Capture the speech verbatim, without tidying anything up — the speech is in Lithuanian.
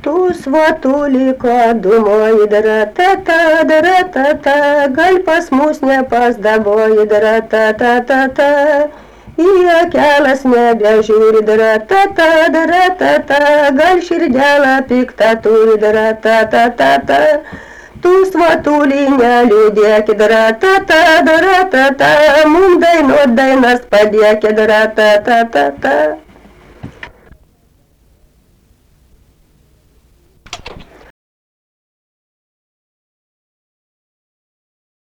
Tu svatulika, думаю, дара-та-та, дара-та-та, gal pas mus nepasdaboji, dara-ta-ta-ta-ta. Į kelias nebežiūri, dara-ta-ta, dara-ta-ta, gal širdelę piktą turi, dara-ta-ta-ta-ta. Tu svatulį neliūdėki, dara-ta-ta, dara-ta-ta, mum dainuot dainas padėki, dara-ta-ta-ta-ta.